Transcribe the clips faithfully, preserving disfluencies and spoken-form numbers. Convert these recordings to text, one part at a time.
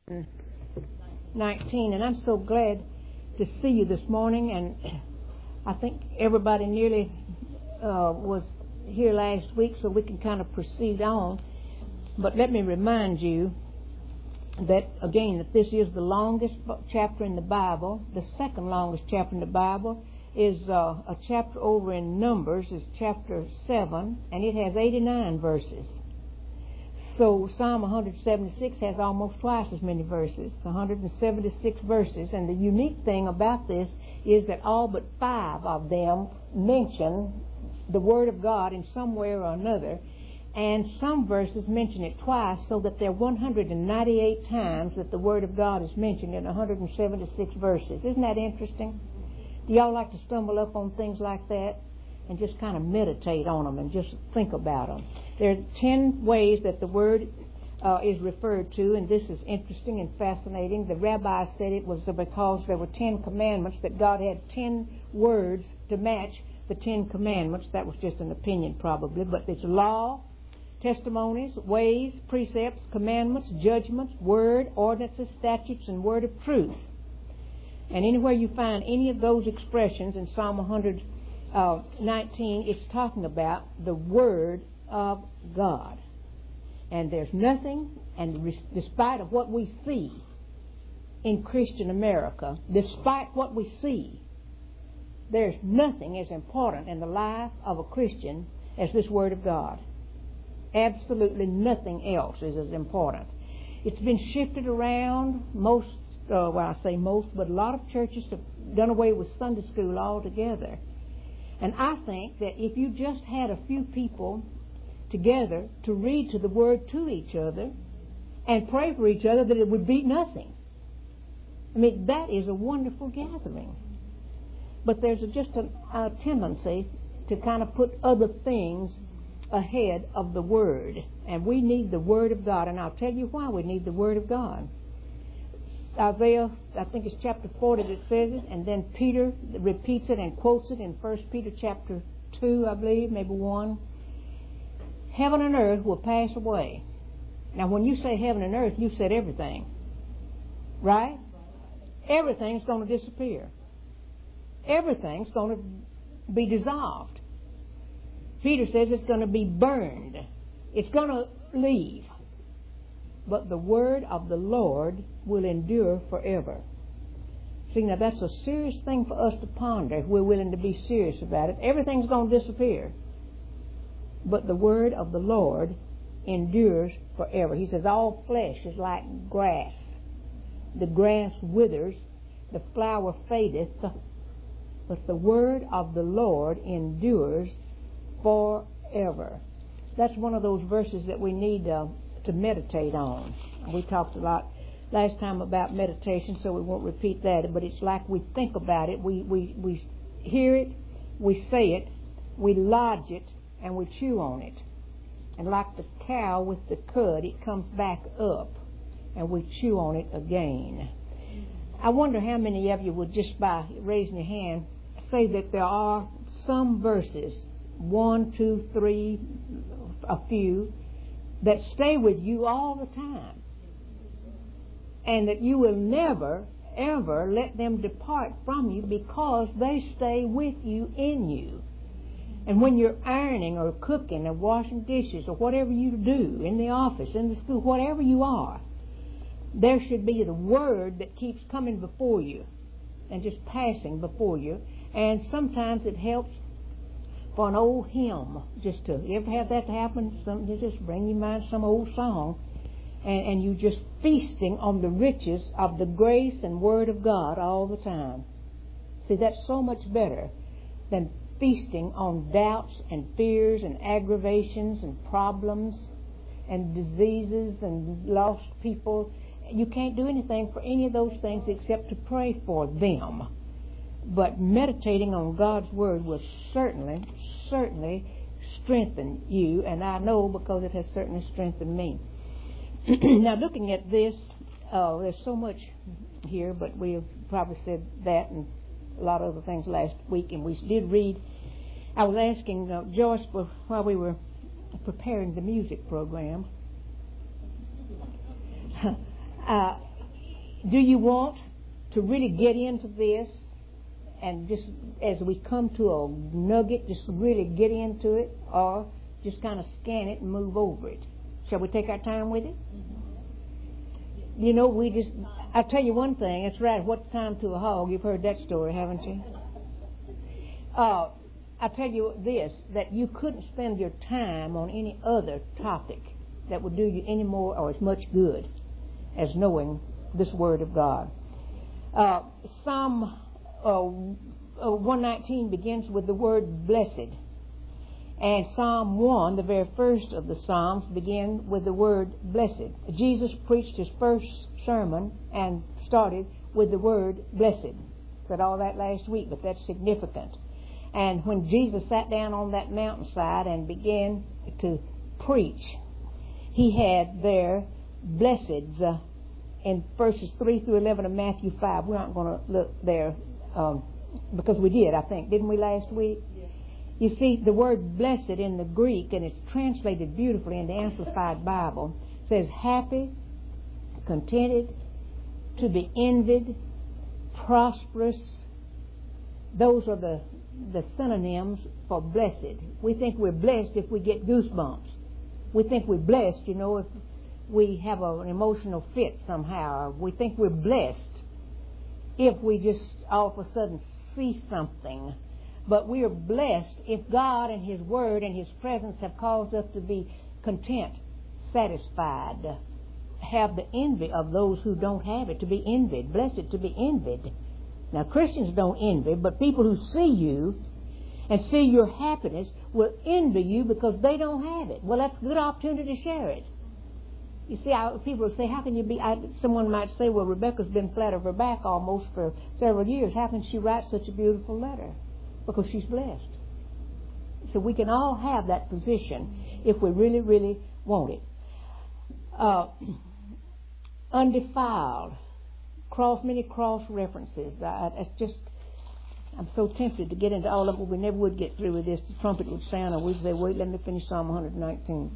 nineteen, and I'm so glad to see you this morning. And I think everybody nearly uh, was here last week, so we can kind of proceed on. But let me remind you that, again, that this is the longest chapter in the Bible. The second longest chapter in the Bible is uh, a chapter over in Numbers, is chapter seven, and it has eighty-nine verses. So Psalm one seventy-six has almost twice as many verses, one hundred seventy-six verses. And the unique thing about this is that all but five of them mention the Word of God in some way or another. And some verses mention it twice, so that there are one hundred ninety-eight times that the Word of God is mentioned in one hundred seventy-six verses. Isn't that interesting? Do y'all like to stumble up on things like that and just kind of meditate on them and just think about them? There are ten ways that the Word uh, is referred to, and this is interesting and fascinating. The rabbi said it was because there were ten commandments, that God had ten words to match the ten commandments. That was just an opinion probably, but it's law, testimonies, ways, precepts, commandments, judgments, word, ordinances, statutes, and word of truth. And anywhere you find any of those expressions in Psalm one nineteen, it's talking about the Word of God. And there's nothing, and despite of what we see in Christian America, despite what we see, there's nothing as important in the life of a Christian as this Word of God. Absolutely nothing else is as important. It's been shifted around. Most, uh, well, I say most, but a lot of churches have done away with Sunday school altogether. And I think that if you just had a few people together to read to the Word to each other and pray for each other, that it would beat nothing. I mean, that is a wonderful gathering. But there's a, just a, a tendency to kind of put other things ahead of the Word. And we need the Word of God. And I'll tell you why we need the Word of God. Isaiah, I think it's chapter forty that says it, and then Peter repeats it and quotes it in First Peter chapter two, I believe, maybe one. Heaven and earth will pass away. Now, when you say heaven and earth, you said everything. Right? Everything's going to disappear. Everything's going to be dissolved. Peter says it's going to be burned. It's going to leave. But the word of the Lord will endure forever. See, now that's a serious thing for us to ponder if we're willing to be serious about it. Everything's going to disappear. But the word of the Lord endures forever. He says, all flesh is like grass. The grass withers, the flower fadeth, but the word of the Lord endures forever. That's one of those verses that we need uh, to meditate on. We talked a lot last time about meditation, so we won't repeat that, but it's like we think about it, we, we, we hear it, we say it, we lodge it, and we chew on it. And like the cow with the cud, it comes back up, and we chew on it again. I wonder how many of you would, just by raising your hand, say that there are some verses, one, two, three, a few, that stay with you all the time. And that you will never, ever let them depart from you because they stay with you, in you. And when you're ironing or cooking or washing dishes or whatever you do, in the office, in the school, whatever you are, there should be the Word that keeps coming before you and just passing before you. And sometimes it helps for an old hymn, just to, you ever have that to happen? Something to just bring you in mind some old song, and, and you just feasting on the riches of the grace and Word of God all the time. See, that's so much better than feasting on doubts and fears and aggravations and problems and diseases and lost people. You can't do anything for any of those things except to pray for them. But meditating on God's Word will certainly, certainly strengthen you, and I know because it has certainly strengthened me. Now, looking at this, uh, there's so much here, but we have probably said that and a lot of other things last week, and we did read. I was asking uh, Joyce while we were preparing the music program. uh, do you want to really get into this and just as we come to a nugget, just really get into it, or just kind of scan it and move over it? Shall we take our time with it? You know, we just, I'll tell you one thing, it's right, what's time to a hog? You've heard that story, haven't you? Uh, I'll tell you this, that you couldn't spend your time on any other topic that would do you any more or as much good as knowing this Word of God. Uh, Psalm uh, uh, one nineteen begins with the word blessed. And Psalm one, the very first of the Psalms, begin with the word blessed. Jesus preached his first sermon and started with the word blessed. Said all that last week, but that's significant. And when Jesus sat down on that mountainside and began to preach, he had there blesseds uh, in verses three through eleven of Matthew five. We're not going to look there um, because we did, I think. Didn't we last week? Yes. You see, the word blessed in the Greek, and it's translated beautifully in the Amplified Bible, says happy, contented, to be envied, prosperous. Those are the, the synonyms for blessed. We think we're blessed if we get goosebumps. We think we're blessed, you know, if we have a, an emotional fit somehow. We think we're blessed if we just all of a sudden see something. But we are blessed if God and His Word and His presence have caused us to be content, satisfied, have the envy of those who don't have it, to be envied. Blessed to be envied. Now, Christians don't envy, but people who see you and see your happiness will envy you because they don't have it. Well, that's a good opportunity to share it. You see, I, people will say, how can you be... I, someone might say, well, Rebecca's been flat of her back almost for several years. How can she write such a beautiful letter? Because she's blessed. So we can all have that position if we really, really want it. Uh, undefiled. Cross, many cross references. I, it's just... I'm so tempted to get into all of it. We never would get through with this. The trumpet would sound, and we'd say, wait, let me finish Psalm one nineteen.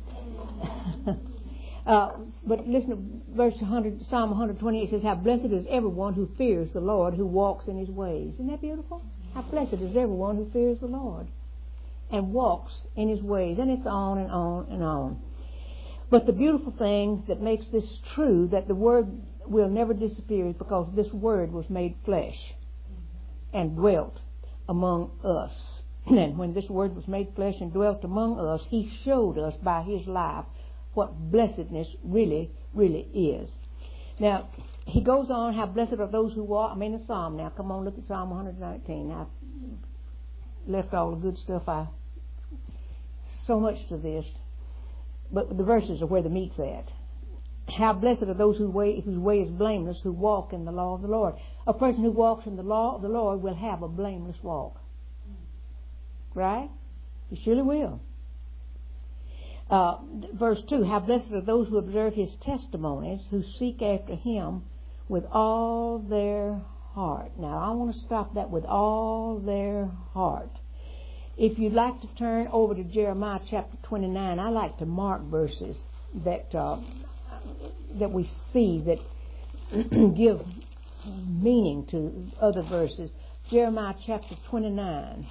uh, but listen to verse one hundred, Psalm one twenty-eight. It says, how blessed is everyone who fears the Lord, who walks in His ways. Isn't that beautiful? How blessed is everyone who fears the Lord and walks in His ways. And it's on and on and on. But the beautiful thing that makes this true, that the Word will never disappear, is because this Word was made flesh and dwelt among us. And when this Word was made flesh and dwelt among us, He showed us by His life what blessedness really, really is. Now, he goes on, how blessed are those who walk. I'm in a psalm now. Come on, look at Psalm one nineteen. I've left all the good stuff. I so much to this. But the verses are where the meat's at. How blessed are those who way, whose way is blameless, who walk in the law of the Lord. A person who walks in the law of the Lord will have a blameless walk. Right? He surely will. Uh, verse two, how blessed are those who observe His testimonies, who seek after Him with all their heart. Now, I want to stop that, with all their heart. If you'd like to turn over to Jeremiah chapter twenty-nine, I like to mark verses that uh, that we see that give meaning to other verses. Jeremiah chapter twenty-nine.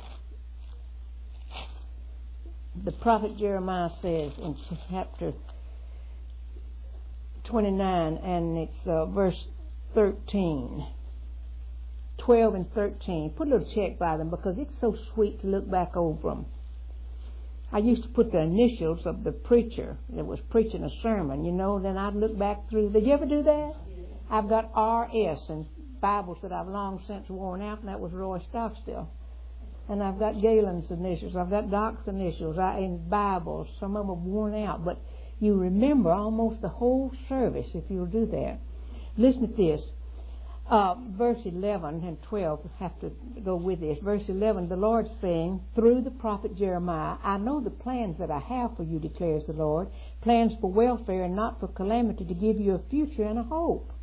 The prophet Jeremiah says in chapter twenty-nine, and it's uh, verse thirteen, twelve and thirteen. Put a little check by them because it's so sweet to look back over them. I used to put the initials of the preacher that was preaching a sermon, you know, then I'd look back through. Did you ever do that? I've got R S in Bibles that I've long since worn out, and that was Roy Stockstill. And I've got Galen's initials. I've got Doc's initials I, in Bibles. Some of them are worn out. But you remember almost the whole service if you'll do that. Listen to this. Uh, verse eleven and twelve have to go with this. Verse eleven, the Lord saying through the prophet Jeremiah, I know the plans that I have for you, declares the Lord, plans for welfare and not for calamity, to give you a future and a hope.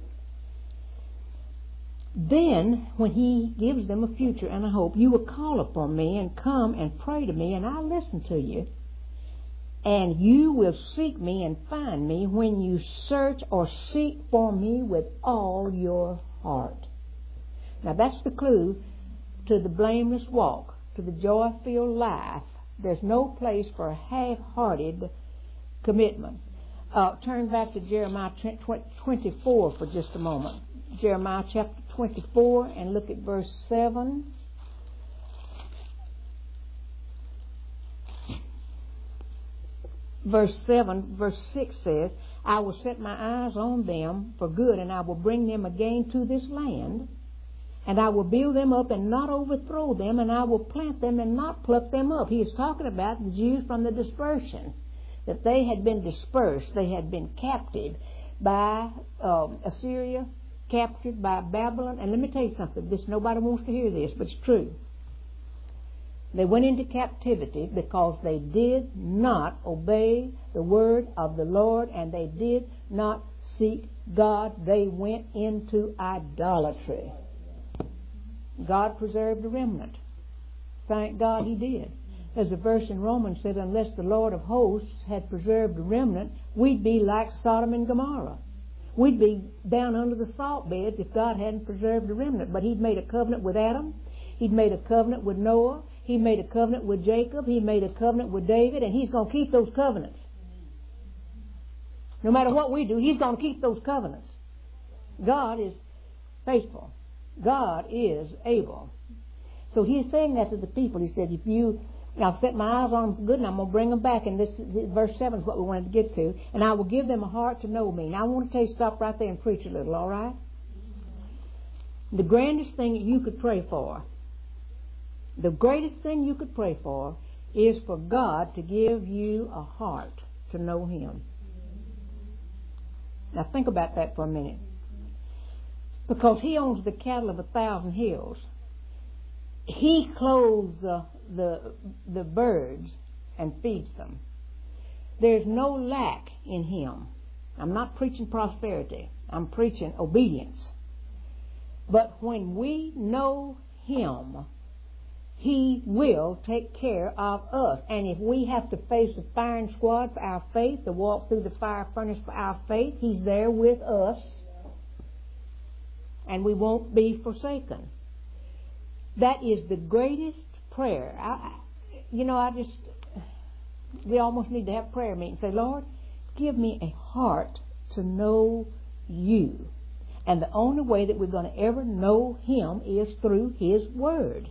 Then, when He gives them a future and a hope, you will call upon me and come and pray to me, and I'll listen to you. And you will seek me and find me when you search or seek for me with all your heart. Now that's the clue to the blameless walk, to the joy-filled life. There's no place for half-hearted commitment. Uh, turn back to Jeremiah twenty-four for just a moment. Jeremiah chapter twenty-four and look at verse seven. Verse seven, verse six says, I will set my eyes on them for good, and I will bring them again to this land, and I will build them up and not overthrow them, and I will plant them and not pluck them up. He is talking about the Jews from the dispersion, that they had been dispersed. They had been captive by um, Assyria, captured by Babylon. And let me tell you something. This nobody wants to hear this, but it's true. They went into captivity because they did not obey the word of the Lord, and they did not seek God. They went into idolatry. God preserved the remnant. Thank God He did. As a verse in Romans said, unless the Lord of hosts had preserved the remnant, we'd be like Sodom and Gomorrah. We'd be down under the salt beds if God hadn't preserved the remnant. But He'd made a covenant with Adam. He'd made a covenant with Noah. He made a covenant with Jacob. He made a covenant with David. And He's going to keep those covenants. No matter what we do, He's going to keep those covenants. God is faithful. God is able. So He's saying that to the people. He said, if you, I'll set my eyes on them for good, and I'm going to bring them back. And this, verse seven is what we wanted to get to. And I will give them a heart to know me. Now I want to tell you, stop right there and preach a little, all right? The grandest thing that you could pray for, the greatest thing you could pray for is for God to give you a heart to know Him. Now think about that for a minute. Because He owns the cattle of a thousand hills. He clothes the, the, the birds and feeds them. There's no lack in Him. I'm not preaching prosperity. I'm preaching obedience. But when we know Him, He will take care of us. And if we have to face the firing squad for our faith, to walk through the fire furnace for our faith, He's there with us. And we won't be forsaken. That is the greatest prayer. I, you know, I just, we almost need to have prayer meetings. Say, Lord, give me a heart to know You. And the only way that we're going to ever know Him is through His Word.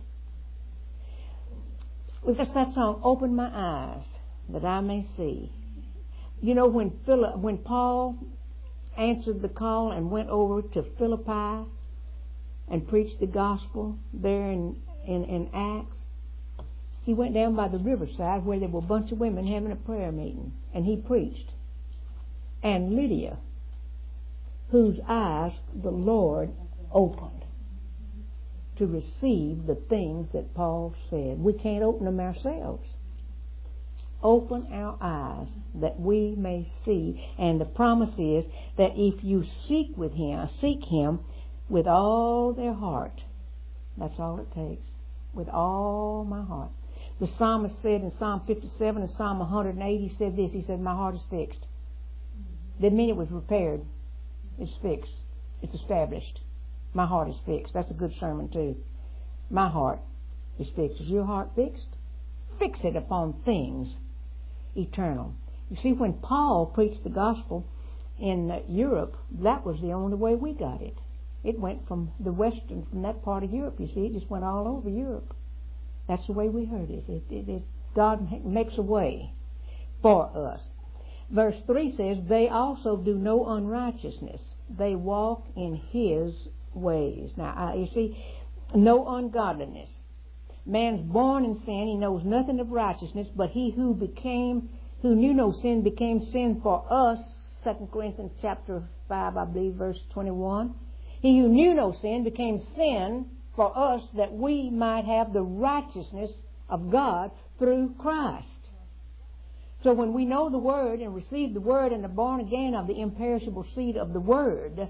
We've got that song, Open My Eyes That I May See. You know, when Philip, when Paul answered the call and went over to Philippi and preached the gospel there in, in, in Acts, he went down by the riverside where there were a bunch of women having a prayer meeting, and he preached. And Lydia, whose eyes the Lord opened to receive the things that Paul said. We can't open them ourselves. Open our eyes that we may see. And the promise is that if you seek with Him, seek Him with all their heart, that's all it takes. With all my heart. The psalmist said in Psalm fifty-seven and Psalm one hundred eight, he said this, he said, my heart is fixed. Didn't mean it was repaired. It's fixed. It's established. My heart is fixed. That's a good sermon too. My heart is fixed. Is your heart fixed? Fix it upon things eternal. You see, when Paul preached the gospel in uh, Europe, that was the only way we got it. It went from the western, from that part of Europe, you see. It just went all over Europe. That's the way we heard it. It, it, it God makes a way for us. Verse three says, they also do no unrighteousness. They walk in His ways. Now, uh, you see, no ungodliness. Man's born in sin. He knows nothing of righteousness, but he who became, who knew no sin became sin for us. Second Corinthians chapter five, I believe, verse twenty-one. He who knew no sin became sin for us, that we might have the righteousness of God through Christ. So when we know the Word and receive the Word and are born again of the imperishable seed of the Word,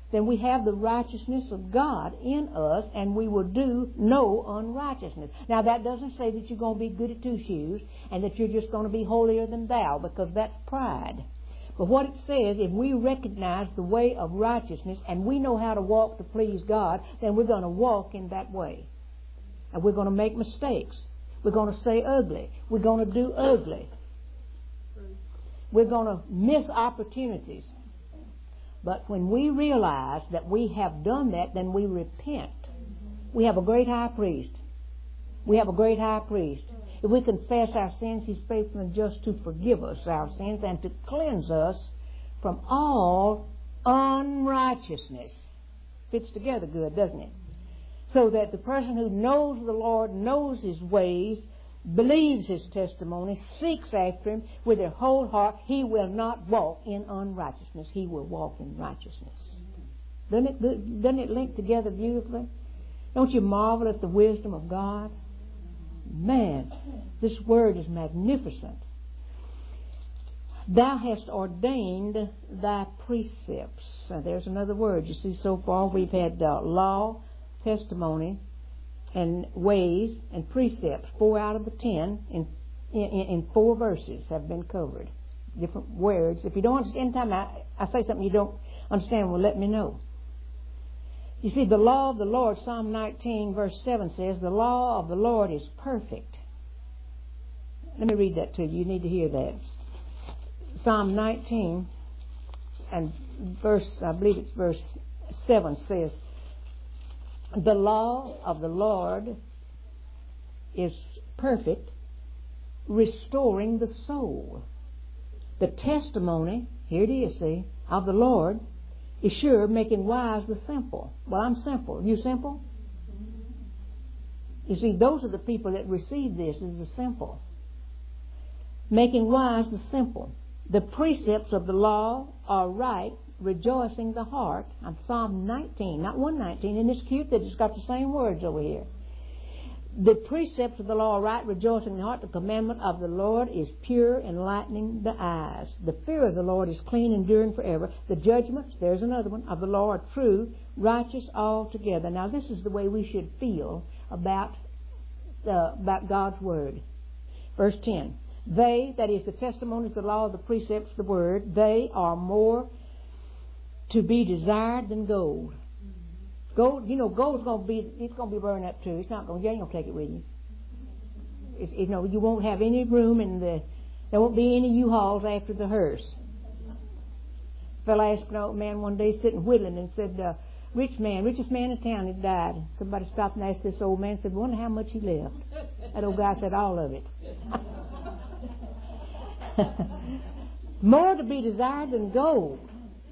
then we have the righteousness of God in us, and we will do no unrighteousness. Now, that doesn't say that you're going to be good at two shoes and that you're just going to be holier than thou, because that's pride. But what it says, if we recognize the way of righteousness and we know how to walk to please God, then we're going to walk in that way. And we're going to make mistakes. We're going to say ugly. We're going to do ugly. We're going to miss opportunities. But when we realize that we have done that, then we repent. We have a great high priest. We have a great high priest. If we confess our sins, He's faithful and just to forgive us our sins and to cleanse us from all unrighteousness. Fits together good, doesn't it? So that the person who knows the Lord, knows His ways, believes His testimony, seeks after Him with their whole heart, he will not walk in unrighteousness. He will walk in righteousness. Doesn't it, doesn't it link together beautifully? Don't you marvel at the wisdom of God? Man, this word is magnificent. Thou hast ordained thy precepts. Now, there's another word. You see, so far we've had uh, law, testimony, and ways, and precepts. Four out of the ten in, in, in four verses have been covered. Different words. If you don't understand, anytime I, I say something you don't understand, well, let me know. You see, the law of the Lord, Psalm nineteen, verse seven says, the law of the Lord is perfect. Let me read that to you. You need to hear that. Psalm nineteen, and verse, I believe it's verse seven, says, the law of the Lord is perfect, restoring the soul. The testimony, here it is, see, of the Lord is sure, making wise the simple. Well, I'm simple. You simple? You see, those are the people that receive this, is the simple. Making wise the simple. The precepts of the law are right, rejoicing the heart. I'm Psalm nineteen, not one nineteen. Isn't this cute that it's got the same words over here? The precepts of the law are right, rejoicing the heart. The commandment of the Lord is pure, enlightening the eyes. The fear of the Lord is clean, enduring forever. The judgments, there's another one, of the law are true, righteous altogether. Now, this is the way we should feel about, uh, about God's Word. Verse ten. They, that is the testimonies, the law, the precepts, the Word, they are more to be desired than gold. Gold, you know, gold's going to be, it's going to be burned up too. It's not going, you ain't going to take it with you. It's, you know, you won't have any room in the, there won't be any U-Hauls after the hearse. A fellow asked an old man one day sitting whittling and said, uh, rich man, richest man in town had died. Somebody stopped and asked this old man, said, wonder how much he left. That old guy said, all of it. More to be desired than gold.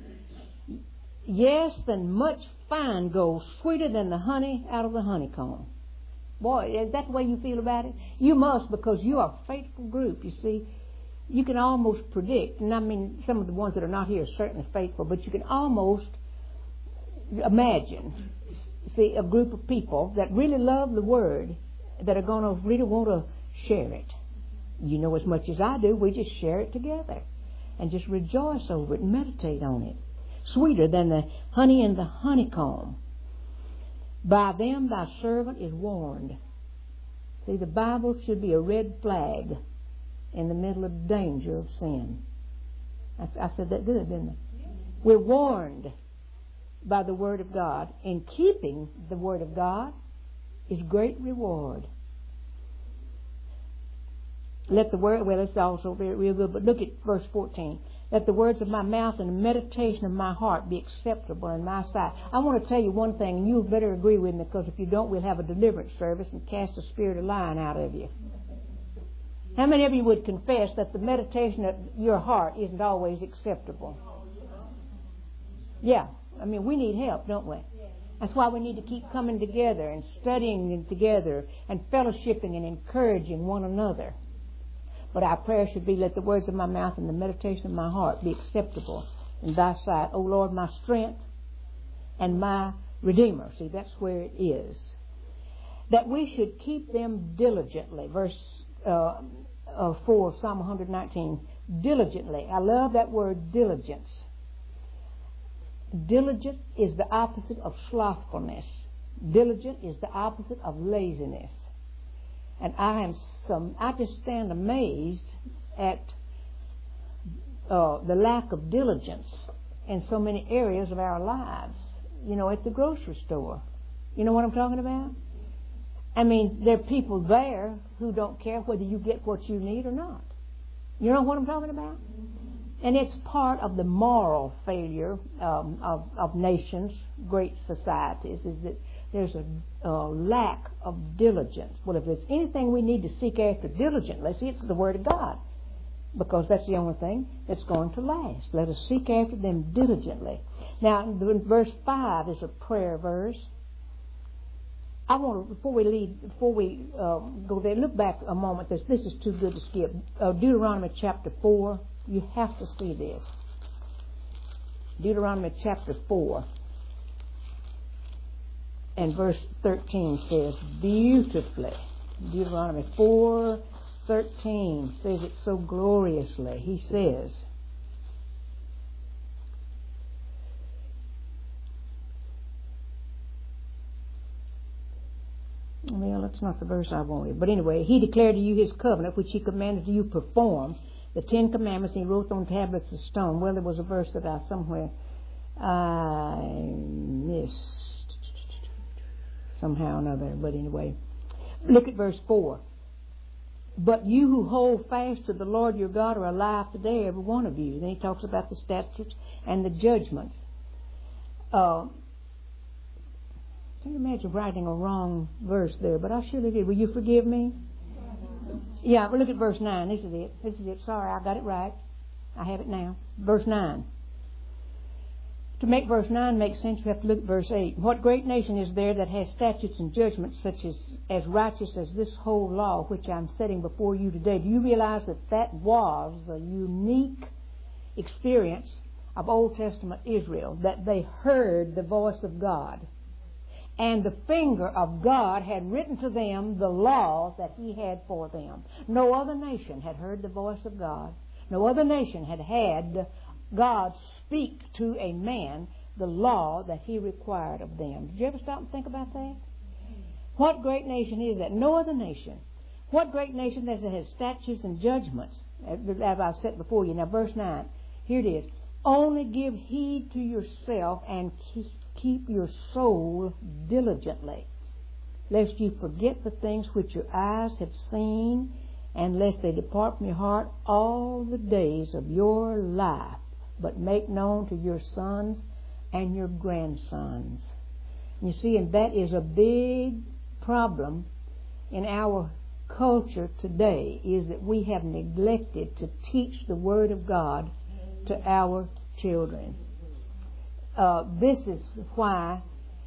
Yes, than much fine gold, sweeter than the honey out of the honeycomb. Boy, is that the way you feel about it? You must, because you are a faithful group, you see. You can almost predict, and I mean, some of the ones that are not here are certainly faithful, but you can almost imagine, see, a group of people that really love the Word, that are going to really want to share it. You know as much as I do, we just share it together and just rejoice over it and meditate on it. Sweeter than the honey in the honeycomb. By them thy servant is warned. See, the Bible should be a red flag in the middle of danger of sin. I, I said that good, didn't I? We're warned by the Word of God. In keeping the Word of God is great reward. Let the word, well, it's also very real good, but look at verse fourteen. Let the words of my mouth and the meditation of my heart be acceptable in my sight. I want to tell you one thing, and you better agree with me, because if you don't, we'll have a deliverance service and cast the spirit of lying out of you. How many of you would confess that the meditation of your heart isn't always acceptable? Yeah. I mean, we need help, don't we? That's why we need to keep coming together and studying together and fellowshipping and encouraging one another. But our prayer should be, let the words of my mouth and the meditation of my heart be acceptable in thy sight, O Lord, my strength and my Redeemer. See, that's where it is. That we should keep them diligently. Verse uh, uh, four of Psalm one nineteen. Diligently. I love that word, diligence. Diligent is the opposite of slothfulness. Diligent is the opposite of laziness. And I am some, I just stand amazed at uh, the lack of diligence in so many areas of our lives. You know, at the grocery store. You know what I'm talking about? I mean, there are people there who don't care whether you get what you need or not. You know what I'm talking about? And it's part of the moral failure um, of, of nations, great societies, is that there's a, a lack of diligence. Well, if there's anything we need to seek after diligently, see, it's the Word of God, because that's the only thing that's going to last. Let us seek after them diligently. Now, verse five is a prayer verse. I want to, before we leave, before we uh, go there, look back a moment. This, this is too good to skip. Uh, Deuteronomy chapter four. You have to see this. Deuteronomy chapter four and verse thirteen says beautifully. Deuteronomy four thirteen says it so gloriously. He says, well, that's not the verse I wanted. But anyway, he declared to you his covenant, which he commanded you perform, the Ten Commandments, and he wrote on tablets of stone. Well, there was a verse that I somewhere I missed somehow or another. But anyway, look at verse four. But you who hold fast to the Lord your God are alive today, every one of you. Then he talks about the statutes and the judgments. Uh, Can you imagine writing a wrong verse there? But I surely did. Will you forgive me? Yeah, well, look at verse nine. This is it. This is it. Sorry, I got it right. I have it now. Verse nine. To make verse nine make sense, we have to look at verse eight. What great nation is there that has statutes and judgments such as, as righteous as this whole law which I'm setting before you today? Do you realize that that was the unique experience of Old Testament Israel, that they heard the voice of God? And the finger of God had written to them the law that he had for them. No other nation had heard the voice of God. No other nation had had God speak to a man the law that he required of them. Did you ever stop and think about that? What great nation is that? No other nation. What great nation that has statutes and judgments, as I've said before you. Now, verse nine, here it is. Only give heed to yourself and keep Keep your soul diligently, lest you forget the things which your eyes have seen, and lest they depart from your heart all the days of your life, but make known to your sons and your grandsons. You see, and that is a big problem in our culture today, is that we have neglected to teach the Word of God to our children. Uh, this is why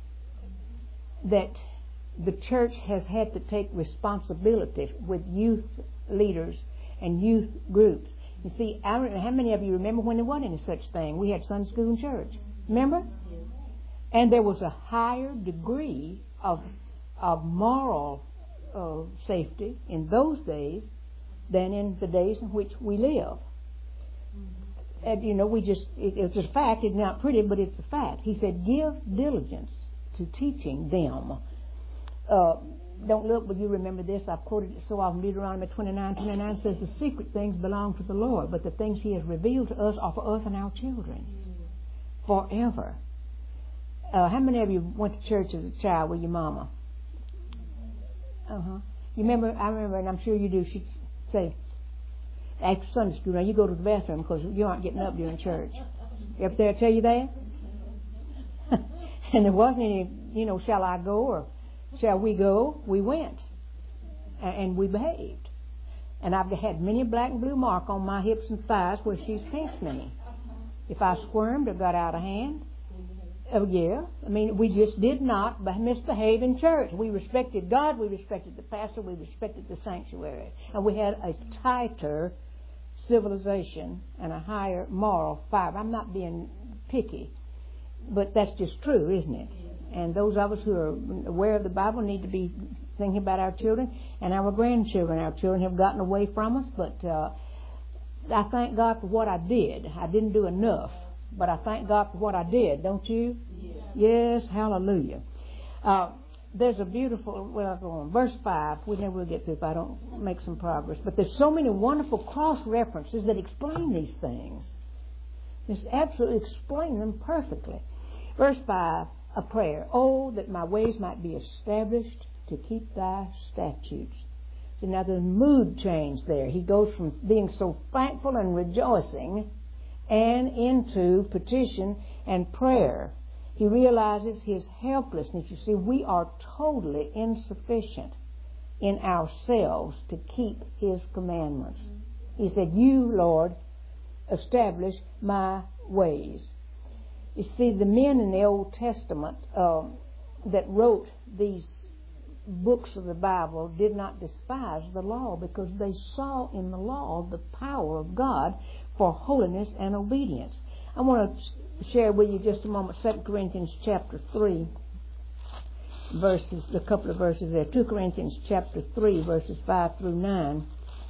that the church has had to take responsibility with youth leaders and youth groups. You see, I don't know how many of you remember when there wasn't any such thing. We had Sunday school and church. Remember? And there was a higher degree of of moral uh, safety in those days than in the days in which we live. And, you know, we just, it, it's a fact. It's not pretty, but it's a fact. He said, give diligence to teaching them. Uh, don't look, but you remember this. I've quoted it so often. Deuteronomy twenty-nine twenty-nine says, the secret things belong to the Lord, but the things he has revealed to us are for us and our children forever. Uh, how many of you went to church as a child with your mama? Uh-huh. You remember, I remember, and I'm sure you do, she'd say, after Sunday school, now you go to the bathroom because you aren't getting up during church. You ever there tell you that? And there wasn't any, you know, shall I go or shall we go? We went. And we behaved. And I've had many a black and blue mark on my hips and thighs where she's pinched me. If I squirmed or got out of hand, oh yeah. I mean, we just did not misbehave in church. We respected God, we respected the pastor, we respected the sanctuary. And we had a tighter civilization and a higher moral fiber. I'm not being picky, but that's just true, isn't it? And those of us who are aware of the Bible need to be thinking about our children and our grandchildren. Our children have gotten away from us, but uh, I thank God for what I did. I didn't do enough but I thank God for what I did, don't you? Yes, yes, hallelujah. Uh, there's a beautiful, well, I'll go on. Verse five, we never will get through if I don't make some progress. But there's so many wonderful cross-references that explain these things. Just absolutely explain them perfectly. Verse five, a prayer. Oh, that my ways might be established to keep thy statutes. So now there's mood change there. He goes from being so thankful and rejoicing and into petition and prayer. He realizes his helplessness. You see, we are totally insufficient in ourselves to keep his commandments. He said, you, Lord, establish my ways. You see, the men in the Old Testament um, that wrote these books of the Bible did not despise the law because they saw in the law the power of God for holiness and obedience. I want to share with you just a moment Second Corinthians chapter three verses, a couple of verses there. Second Corinthians chapter three verses five through nine.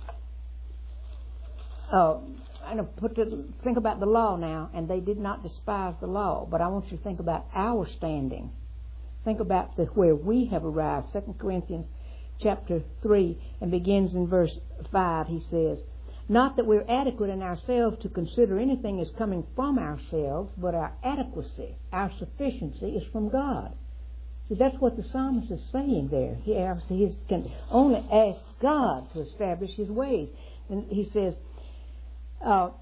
Uh, I'm going to put the, think about the law now, and they did not despise the law, but I want you to think about our standing. Think about the, where we have arrived. Second Corinthians chapter three, and begins in verse five. He says, not that we're adequate in ourselves to consider anything as coming from ourselves, but our adequacy, our sufficiency is from God. See, that's what the psalmist is saying there. He, he can only ask God to establish his ways. And he says, uh,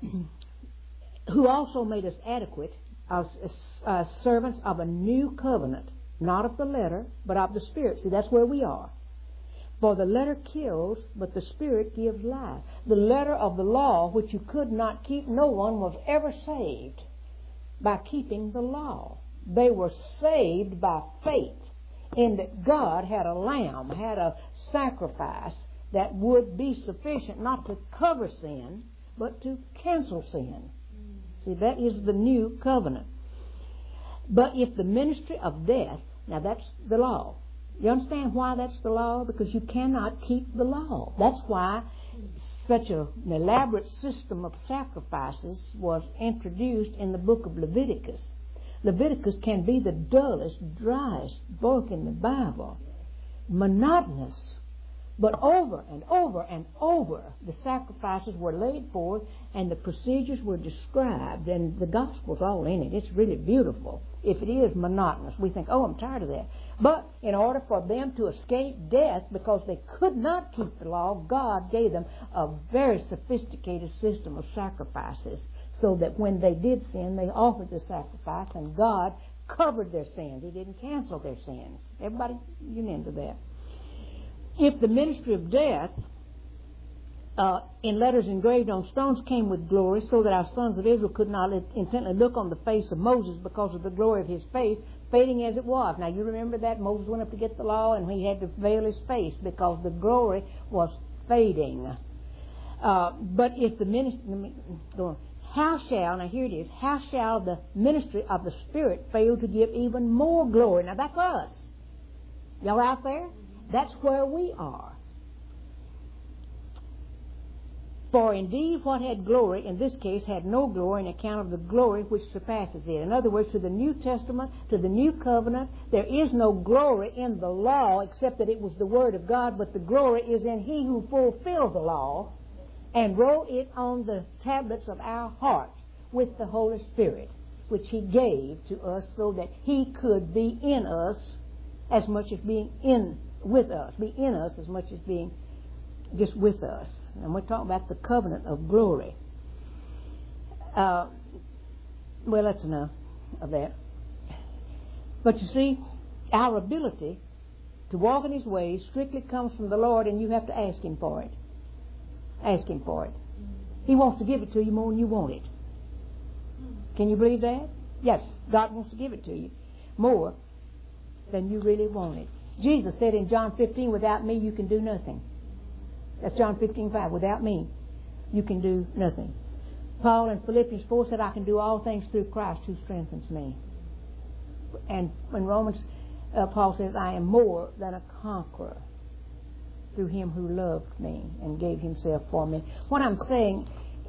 who also made us adequate as, as, as servants of a new covenant, not of the letter, but of the Spirit. See, that's where we are. For the letter kills, but the Spirit gives life. The letter of the law, which you could not keep, no one was ever saved by keeping the law. They were saved by faith in that God had a lamb, had a sacrifice that would be sufficient not to cover sin, but to cancel sin. See, that is the new covenant. But if the ministry of death, now that's the law. You understand why that's the law? Because you cannot keep the law. That's why such a, an elaborate system of sacrifices was introduced in the book of Leviticus. Leviticus can be the dullest, driest book in the Bible. Monotonous. But over and over and over, the sacrifices were laid forth and the procedures were described, and the gospel's all in it. It's really beautiful. If it is monotonous, we think, oh, I'm tired of that. But in order for them to escape death, because they could not keep the law, God gave them a very sophisticated system of sacrifices, so that when they did sin, they offered the sacrifice, and God covered their sins. He didn't cancel their sins. Everybody, you into that. If the ministry of death uh, in letters engraved on stones came with glory, so that our sons of Israel could not intently look on the face of Moses because of the glory of his face, fading as it was. Now you remember that Moses went up to get the law and he had to veil his face because the glory was fading. Uh, but if the ministry, how shall, now here it is, how shall the ministry of the Spirit fail to give even more glory? Now that's us. Y'all out there? That's where we are. For indeed what had glory, in this case, had no glory on account of the glory which surpasses it. In other words, to the New Testament, to the New Covenant, there is no glory in the law except that it was the Word of God, but the glory is in He who fulfilled the law and wrote it on the tablets of our hearts with the Holy Spirit, which He gave to us so that He could be in us as much as being in with us, be in us as much as being just with us. And we're talking about the covenant of glory. Uh, well, that's enough of that. But you see, our ability to walk in His ways strictly comes from the Lord, and you have to ask Him for it. Ask Him for it. He wants to give it to you more than you want it. Can you believe that? Yes, God wants to give it to you more than you really want it. Jesus said in John fifteen, without me you can do nothing. That's John fifteen five. Without me you can do nothing. Paul in Philippians four said, I can do all things through Christ who strengthens me. And in Romans, uh, Paul says, I am more than a conqueror through Him who loved me and gave Himself for me. What I'm saying,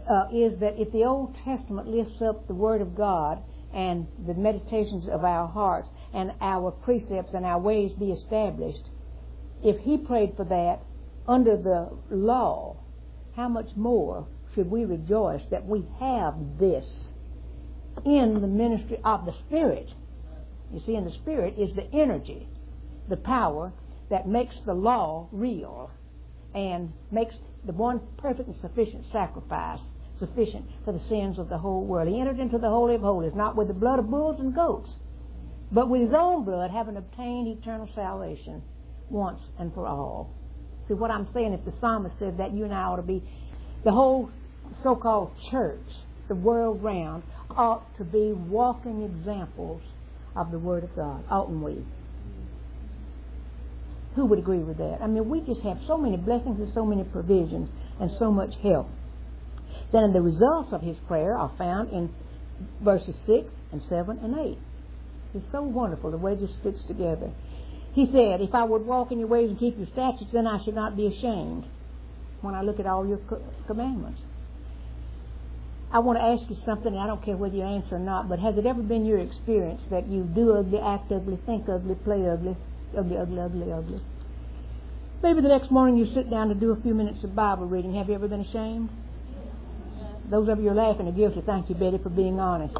uh, is that if the Old Testament lifts up the Word of God and the meditations of our hearts and our precepts and our ways be established, if He prayed for that under the law, how much more should we rejoice that we have this in the ministry of the Spirit? You see, in the Spirit is the energy, the power that makes the law real and makes the one perfect and sufficient sacrifice sufficient for the sins of the whole world. He entered into the Holy of Holies, not with the blood of bulls and goats, but with His own blood, having obtained eternal salvation once and for all. See what I'm saying? If the psalmist said that, you and I ought to be, the whole so-called church, the world round, ought to be walking examples of the Word of God, oughtn't we? Who would agree with that? I mean, we just have so many blessings and so many provisions and so much help. Then the results of his prayer are found in verses six and seven and eight. It's so wonderful the way this fits together. He said, if I would walk in your ways and keep your statutes, then I should not be ashamed when I look at all your commandments. I want to ask you something, and I don't care whether you answer or not, but has it ever been your experience that you do ugly, act ugly, think ugly, play ugly, ugly, ugly, ugly, ugly? Maybe the next morning you sit down to do a few minutes of Bible reading. Have you ever been ashamed? Those of you who are laughing are guilty. Thank you, Betty, for being honest.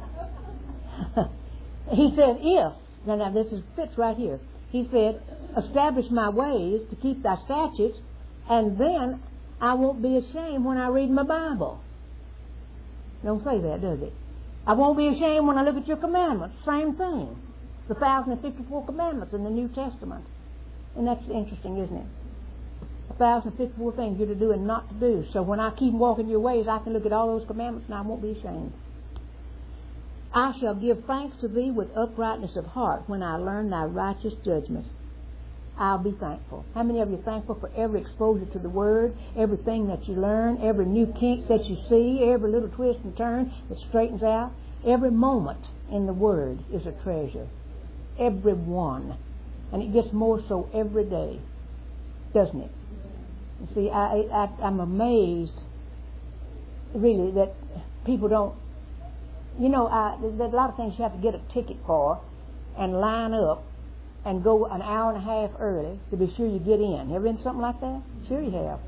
He said, if, now, now this is, fits right here. He said, establish my ways to keep thy statutes, and then I won't be ashamed when I read my Bible. Don't say that, does it? I won't be ashamed when I look at your commandments. Same thing. The one thousand fifty-four commandments in the New Testament. And that's interesting, isn't it? one thousand fifty-four things you're to do and not to do. So when I keep walking your ways, I can look at all those commandments and I won't be ashamed. I shall give thanks to thee with uprightness of heart when I learn thy righteous judgments. I'll be thankful. How many of you are thankful for every exposure to the Word, everything that you learn, every new kink that you see, every little twist and turn that straightens out? Every moment in the Word is a treasure. Every one. And it gets more so every day, doesn't it? You see, I, I, I'm amazed, really, that people don't, you know, I, there's a lot of things you have to get a ticket for and line up and go an hour and a half early to be sure you get in. Ever been something like that? Sure you have.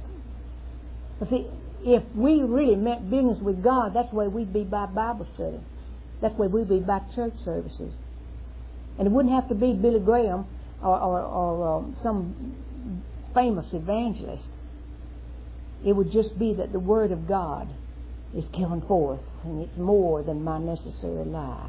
But see, if we really meant business with God, that's the way we'd be by Bible study. That's the way we'd be by church services. And it wouldn't have to be Billy Graham or, or, or um, some famous evangelist. It would just be that the Word of God is coming forth, and it's more than my necessary life.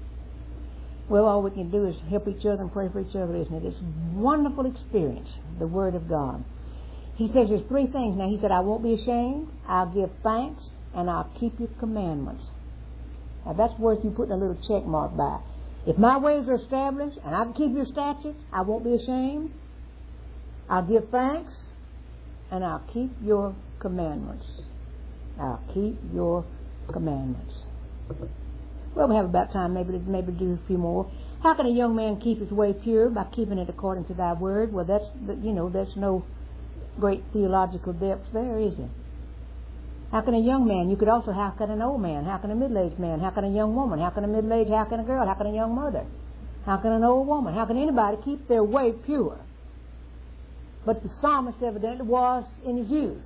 Well, all we can do is help each other and pray for each other, isn't it? It's a wonderful experience, the Word of God. He says there's three things. Now, he said, I won't be ashamed, I'll give thanks, and I'll keep your commandments. Now, that's worth you putting a little check mark by. If my ways are established, and I can keep your statutes, I won't be ashamed. I'll give thanks, and I'll keep your commandments. I'll keep your commandments. Well, we have about time maybe to maybe do a few more. How can a young man keep his way pure? By keeping it according to thy word. Well, that's, you know, there's no great theological depth there, is it? How can a young man? You could also, how can an old man? How can a middle-aged man? How can a young woman? How can a middle-aged? How can a girl? How can a young mother? How can an old woman? How can anybody keep their way pure? But the psalmist evidently was in his youth.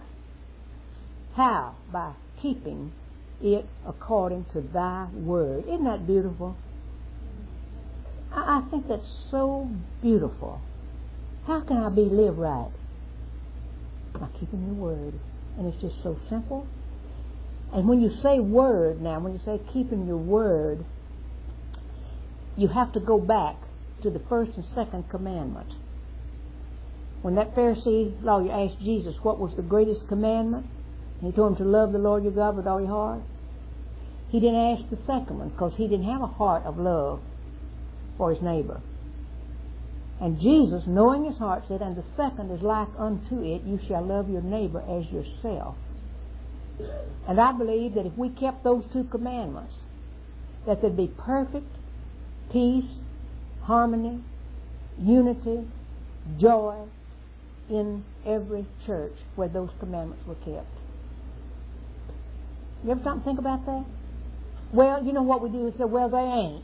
How? By keeping it according to thy word. Isn't that beautiful? I, I think that's so beautiful. How can I be live right? By keeping your word. And it's just so simple. And when you say word now, when you say keeping your word, you have to go back to the first and second commandment. When that Pharisee lawyer asked Jesus what was the greatest commandment, and he told him to love the Lord your God with all your heart, he didn't ask the second one because he didn't have a heart of love for his neighbor. And Jesus, knowing his heart, said, and the second is like unto it, you shall love your neighbor as yourself. And I believe that if we kept those two commandments, that there'd be perfect peace, harmony, unity, joy in every church where those commandments were kept. You ever stop and think about that? Well, you know what we do is say, well, they ain't.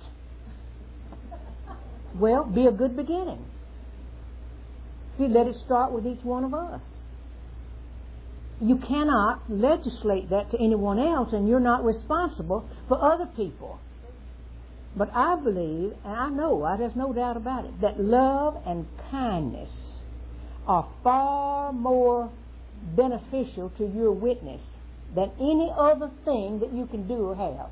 Well, be a good beginning. See, let it start with each one of us. You cannot legislate that to anyone else, and you're not responsible for other people. But I believe, and I know, there's no doubt about it, that love and kindness are far more beneficial to your witness than any other thing that you can do or have.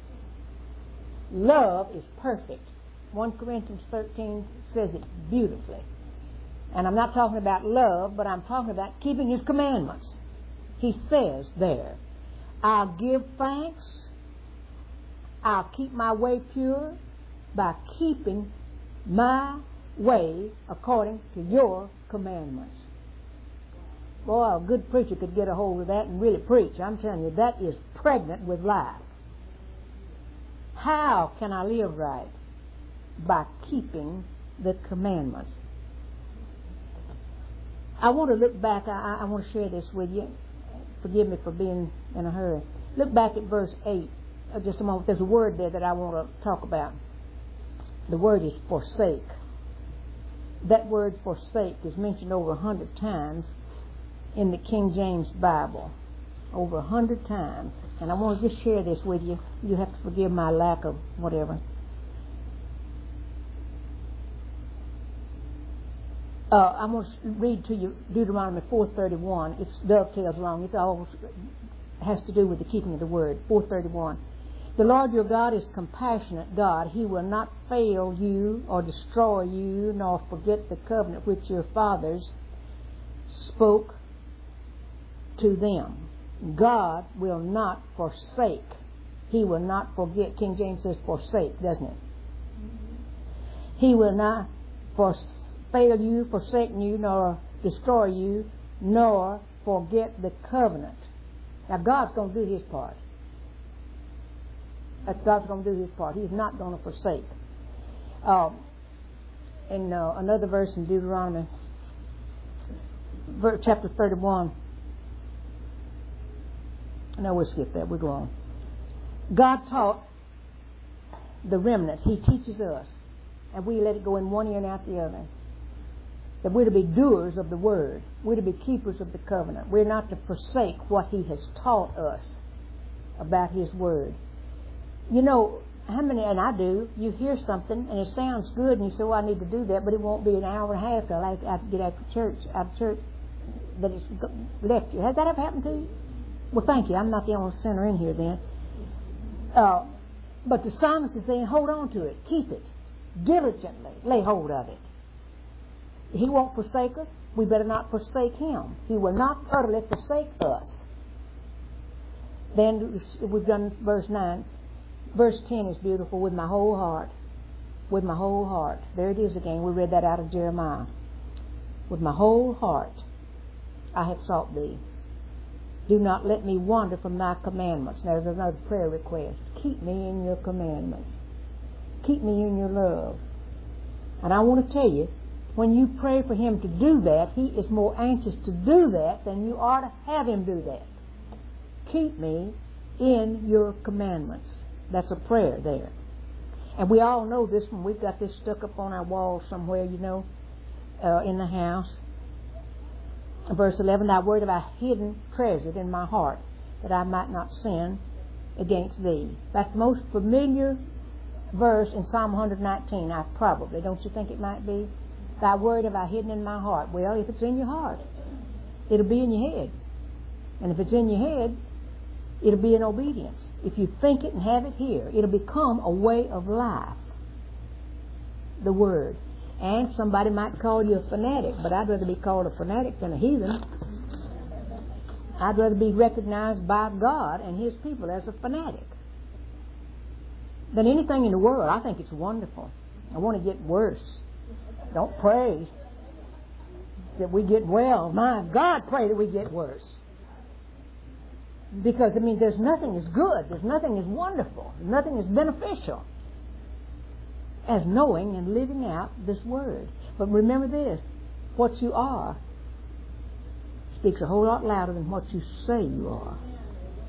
Love is perfect. First Corinthians thirteen says it beautifully. And I'm not talking about love, but I'm talking about keeping His commandments. He says there, I'll give thanks, I'll keep my way pure by keeping my way according to your commandments. Boy, a good preacher could get a hold of that and really preach. I'm telling you, that is pregnant with life. How can I live right? By keeping the commandments. I want to look back. I, I want to share this with you. Forgive me for being in a hurry. Look back at verse eight. Uh, just a moment. There's a word there that I want to talk about. The word is forsake. That word forsake is mentioned over a hundred times in the King James Bible. Over a hundred times. And I want to just share this with you. You have to forgive my lack of whatever. Uh, I'm going to read to you Deuteronomy four thirty-one. It dovetails along. It all has to do with the keeping of the word. four thirty-one. The Lord your God is compassionate God. He will not fail you or destroy you, nor forget the covenant which your fathers spoke to them. God will not forsake. He will not forget. King James says forsake, doesn't it? He will not forsake. fail you, forsake you, nor destroy you, nor forget the covenant. Now, God's going to do His part. That's God's going to do His part. He's not going to forsake. Um, in uh, another verse in Deuteronomy, chapter thirty-one. No, we'll skip that. We'll go on. God taught the remnant. He teaches us. And we let it go in one ear and out the other. That we're to be doers of the word. We're to be keepers of the covenant. We're not to forsake what He has taught us about His word. You know, how many, and I do, you hear something and it sounds good and you say, well, I need to do that, but it won't be an hour and a half till I have to get out of church, out of church that it's left you. Has that ever happened to you? Well, thank you. I'm not the only sinner in here then. Uh, but the psalmist is saying, hold on to it. Keep it. Diligently. Lay hold of it. He won't forsake us. We better not forsake Him. He will not utterly forsake us. Then we've done verse nine. Verse ten is beautiful. With my whole heart. With my whole heart. There it is again. We read that out of Jeremiah. With my whole heart I have sought Thee. Do not let me wander from Thy commandments. Now there's another prayer request. Keep me in Your commandments. Keep me in Your love. And I want to tell you, when you pray for Him to do that, He is more anxious to do that than you are to have Him do that. Keep me in Your commandments. That's a prayer there. And we all know this one. We've got this stuck up on our wall somewhere, you know, uh, in the house. Verse eleven, Thy word have I hidden, treasured in my heart, that I might not sin against Thee. That's the most familiar verse in Psalm one nineteen, I probably. Don't you think it might be? Thy word have I hidden in my heart. Well, if it's in your heart, it'll be in your head. And if it's in your head, it'll be in obedience. If you think it and have it here, it'll become a way of life. The word. And somebody might call you a fanatic, but I'd rather be called a fanatic than a heathen. I'd rather be recognized by God and His people as a fanatic than anything in the world. I think it's wonderful. I want to get worse. Don't pray that we get well. My God, pray that we get worse. Because, I mean, there's nothing as good, there's nothing as wonderful, nothing as beneficial as knowing and living out this word. But remember this, what you are speaks a whole lot louder than what you say you are.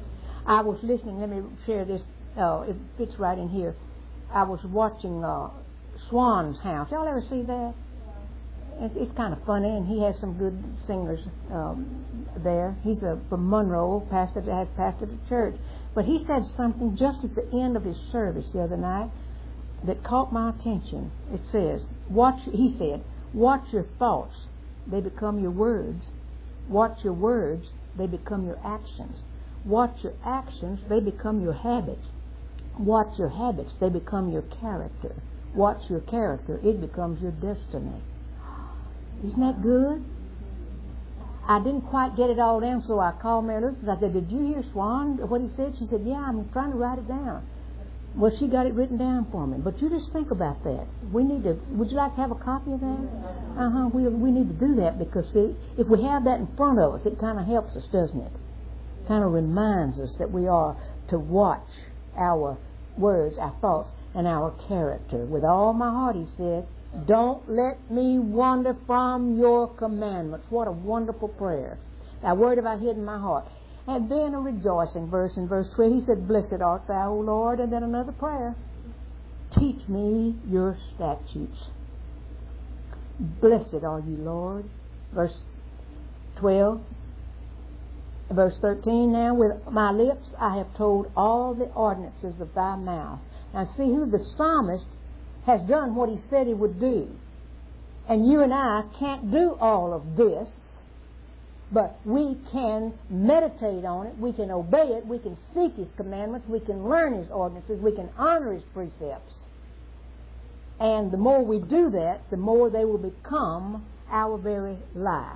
I was listening. Let me share this. Uh, it fits right in here. I was watching uh, Swan's House. Y'all ever see that? It's, it's kind of funny, and he has some good singers um, there. He's a, from Monroe, pastor has pastored a church. But he said something just at the end of his service the other night that caught my attention. It says, "Watch." He said, "Watch your thoughts; they become your words. Watch your words; they become your actions. Watch your actions; they become your habits. Watch your habits; they become your character. Watch your character; it becomes your destiny." Isn't that good? I didn't quite get it all down, so I called Mary Elizabeth. I said, "Did you hear Swan, what he said?" She said, "Yeah, I'm trying to write it down." Well, she got it written down for me. But you just think about that. We need to. Would you like to have a copy of that? Uh huh. We we need to do that because see, if we have that in front of us, it kind of helps us, doesn't it? Kind of reminds us that we are to watch our words, our thoughts, and our character. With all my heart, he said, "Don't let me wander from your commandments." What a wonderful prayer. That word have I hid in my heart. And then a rejoicing verse in verse twelve. He said, "Blessed art thou, O Lord." And then another prayer. "Teach me your statutes." Blessed are you, Lord. Verse twelve. Verse thirteen now. "With my lips I have told all the ordinances of thy mouth." Now see who the psalmist has done what he said he would do. And you and I can't do all of this, but we can meditate on it, we can obey it, we can seek his commandments, we can learn his ordinances, we can honor his precepts. And the more we do that, the more they will become our very life.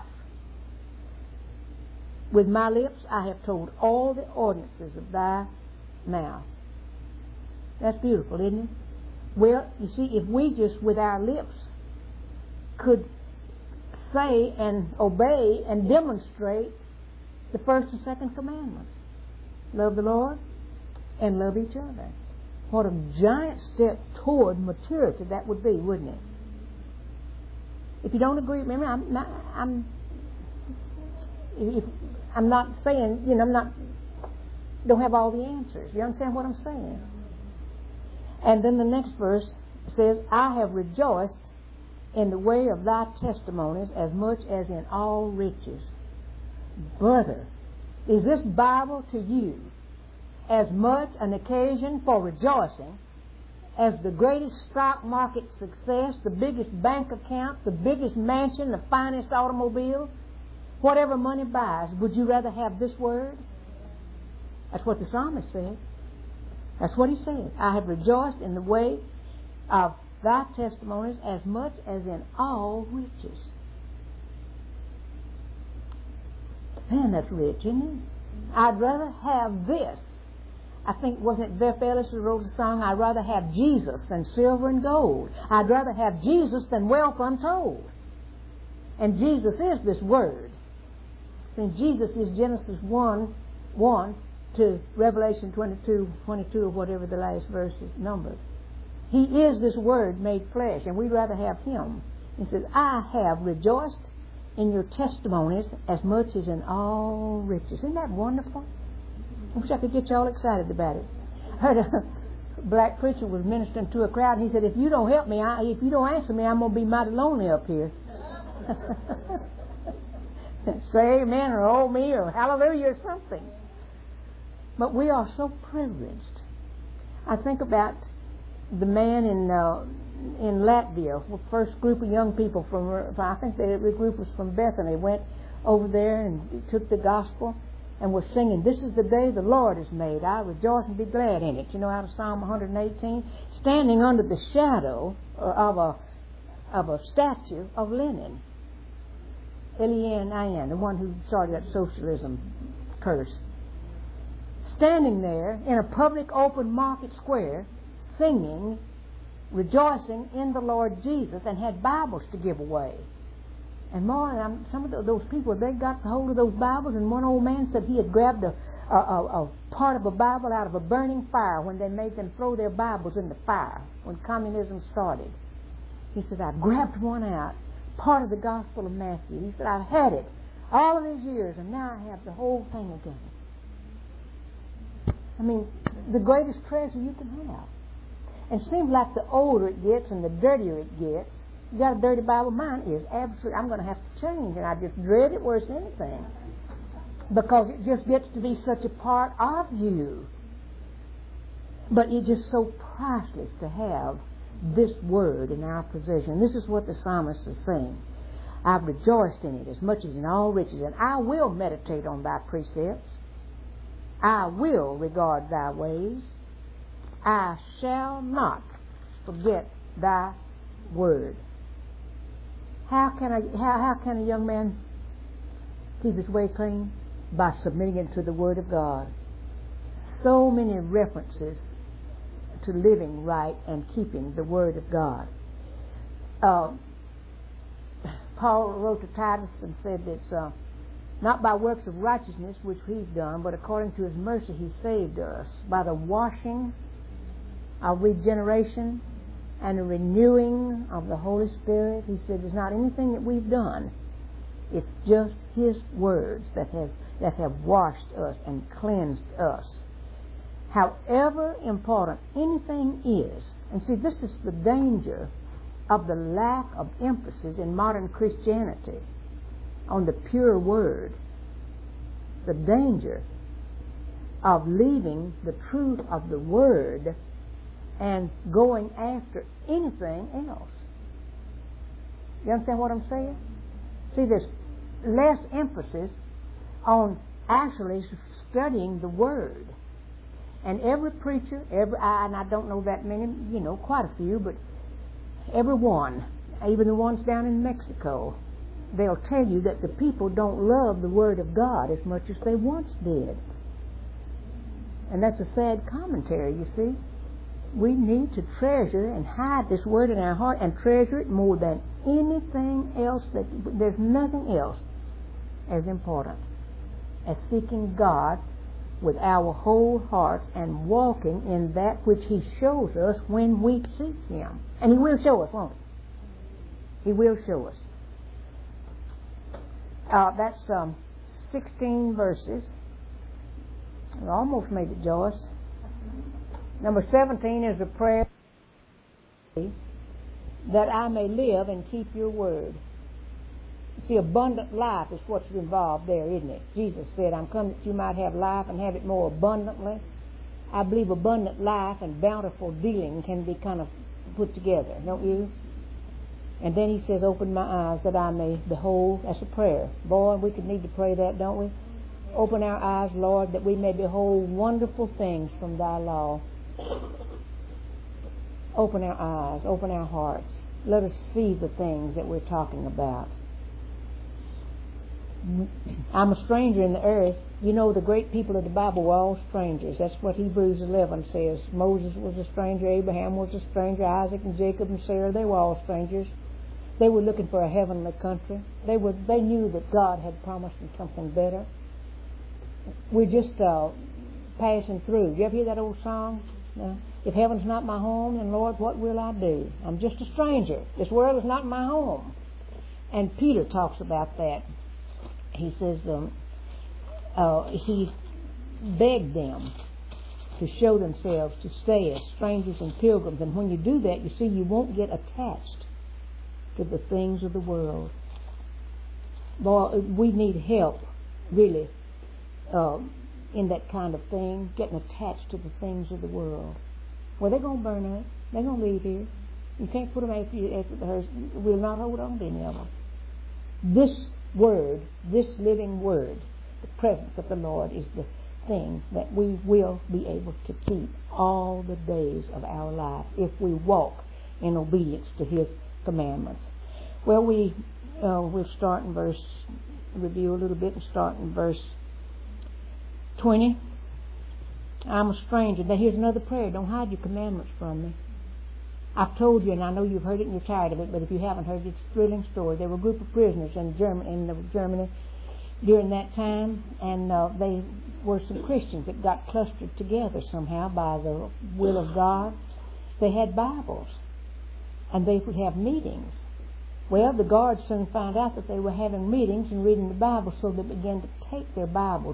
"With my lips I have told all the ordinances of thy mouth." That's beautiful, isn't it? Well, you see, if we just with our lips could say and obey and demonstrate the first and second commandments, love the Lord and love each other, what a giant step toward maturity that would be, wouldn't it? If you don't agree, remember, I'm not, I'm, if, I'm not saying, you know, I'm not, don't have all the answers. You understand what I'm saying? And then the next verse says, "I have rejoiced in the way of thy testimonies as much as in all riches." Brother, is this Bible to you as much an occasion for rejoicing as the greatest stock market success, the biggest bank account, the biggest mansion, the finest automobile? Whatever money buys, would you rather have this word? That's what the psalmist said. That's what he said. "I have rejoiced in the way of thy testimonies as much as in all riches." Man, that's rich, isn't it? I'd rather have this. I think, wasn't it Beth Ellis who wrote the song, "I'd rather have Jesus than silver and gold. I'd rather have Jesus than wealth untold." And Jesus is this word. Since Jesus is Genesis one, one to Revelation twenty-two, twenty-two, or whatever the last verse is numbered. He is this word made flesh, and we'd rather have him. He says, "I have rejoiced in your testimonies as much as in all riches." Isn't that wonderful? I wish I could get you all excited about it. I heard a black preacher was ministering to a crowd, and he said, "If you don't help me, I, if you don't answer me, I'm going to be mighty lonely up here." Say amen, or oh me, or hallelujah, or something. But we are so privileged. I think about the man in uh, in Latvia, the first group of young people from, I think the group was from Bethany, went over there and took the gospel and was singing, "This is the day the Lord has made. I rejoice and be glad in it." You know, out of Psalm one eighteen, standing under the shadow of a of a statue of Lenin, Ilyin Ayan, the one who started that socialism curse. Standing there in a public open market square, singing, rejoicing in the Lord Jesus, and had Bibles to give away. And more, um, some of those people, they got hold of those Bibles, and one old man said he had grabbed a, a, a, a part of a Bible out of a burning fire when they made them throw their Bibles in the fire, when communism started. He said, "I grabbed one out, part of the Gospel of Matthew." He said, "I've had it all of these years, and now I have the whole thing again." I mean, the greatest treasure you can have. And it seems like the older it gets and the dirtier it gets, you got a dirty Bible. Mine is absolutely, I'm going to have to change, and I just dread it worse than anything. Because it just gets to be such a part of you. But it's just so priceless to have this word in our possession. This is what the psalmist is saying. I've rejoiced in it as much as in all riches, and I will meditate on thy precepts. I will regard thy ways. I shall not forget thy word. How can I, how, how can a young man keep his way clean? By submitting it to the Word of God. So many references to living right and keeping the Word of God. Uh, Paul wrote to Titus and said that it's uh, not by works of righteousness which we've done, but according to His mercy He saved us by the washing of regeneration and the renewing of the Holy Spirit. He said it's not anything that we've done. It's just His words that has that have washed us and cleansed us. However important anything is, and see, this is the danger of the lack of emphasis in modern Christianity on the pure word. The danger of leaving the truth of the word and going after anything else. You understand what I'm saying? See, there's less emphasis on actually studying the Word. And every preacher, every I, and I don't know that many, you know, quite a few, but every one, even the ones down in Mexico, they'll tell you that the people don't love the Word of God as much as they once did. And that's a sad commentary, you see. We need to treasure and hide this Word in our heart and treasure it more than anything else. That there's nothing else as important as seeking God with our whole hearts and walking in that which He shows us when we seek Him. And He will show us, won't He? He will show us. Uh, that's um, sixteen verses. I almost made it, Joyce. Number seventeen is a prayer that I may live and keep your word. See, abundant life is what's involved there, isn't it? Jesus said, I'm come that you might have life and have it more abundantly. I believe abundant life and bountiful dealing can be kind of put together, don't you? And then He says, open my eyes that I may behold. That's a prayer. Boy, we could need to pray that, don't we? Open our eyes, Lord, that we may behold wonderful things from thy law. Open our eyes, open our hearts. Let us see the things that we're talking about. I'm a stranger in the earth. You know, the great people of the Bible were all strangers. That's what Hebrews eleven says. Moses was a stranger, Abraham was a stranger, Isaac and Jacob and Sarah, they were all strangers. They were looking for a heavenly country. They were. They knew that God had promised them something better. We're just uh, passing through. You ever hear that old song? Uh, if heaven's not my home, then Lord, what will I do? I'm just a stranger. This world is not my home. And Peter talks about that. He says um, uh, he begged them to show themselves, to stay as strangers and pilgrims. And when you do that, you see, you won't get attached to the things of the world. Boy, we need help, really, uh, in that kind of thing, getting attached to the things of the world. Well, they're going to burn up. They're going to leave here. You can't put them after you, after the hearse. We'll not hold on to any of them. This word, this living word, the presence of the Lord is the thing that we will be able to keep all the days of our life if we walk in obedience to His commandments. Well, we uh, we'll start in verse, review a little bit and start in verse twenty. I'm a stranger. Now here's another prayer. Don't hide your commandments from me. I've told you, and I know you've heard it and you're tired of it, but if you haven't heard it, it's a thrilling story. There were a group of prisoners in Germany, in Germany during that time, and uh, they were some Christians that got clustered together somehow by the will of God. They had Bibles, and they would have meetings. Well, the guards soon found out that they were having meetings and reading the Bible, so they began to take their Bibles,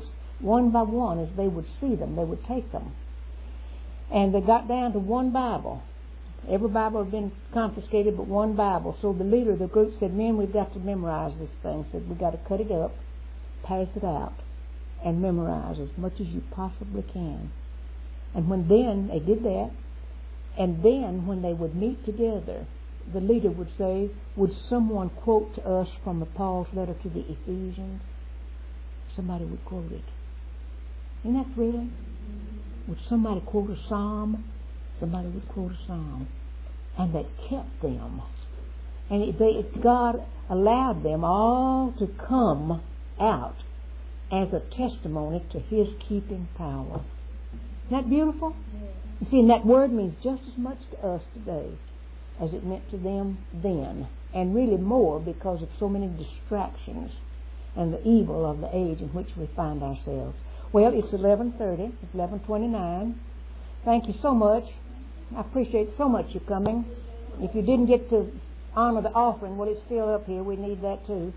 one by one, as they would see them, they would take them. And they got down to one Bible. Every Bible had been confiscated but one Bible. So the leader of the group said, men, we've got to memorize this thing. Said, we've got to cut it up, pass it out, and memorize as much as you possibly can. And when then they did that, and then when they would meet together, the leader would say, would someone quote to us from Paul's letter to the Ephesians? Somebody would quote it. Isn't that thrilling? Would somebody quote a psalm? Somebody would quote a psalm. And that kept them. And it, they, God allowed them all to come out as a testimony to His keeping power. Isn't that beautiful? You see, and that word means just as much to us today as it meant to them then. And really more because of so many distractions and the evil of the age in which we find ourselves. Well, it's eleven thirty, it's eleven twenty-nine. Thank you so much. I appreciate so much you coming. If you didn't get to honor the offering, well, it's still up here. We need that too.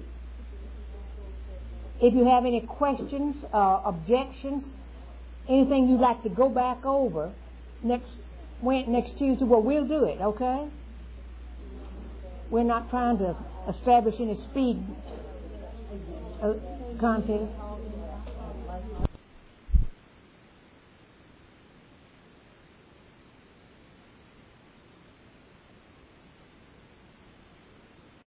If you have any questions, uh, objections, anything you'd like to go back over next next Tuesday, well, we'll do it, okay? We're not trying to establish any speed uh, contest.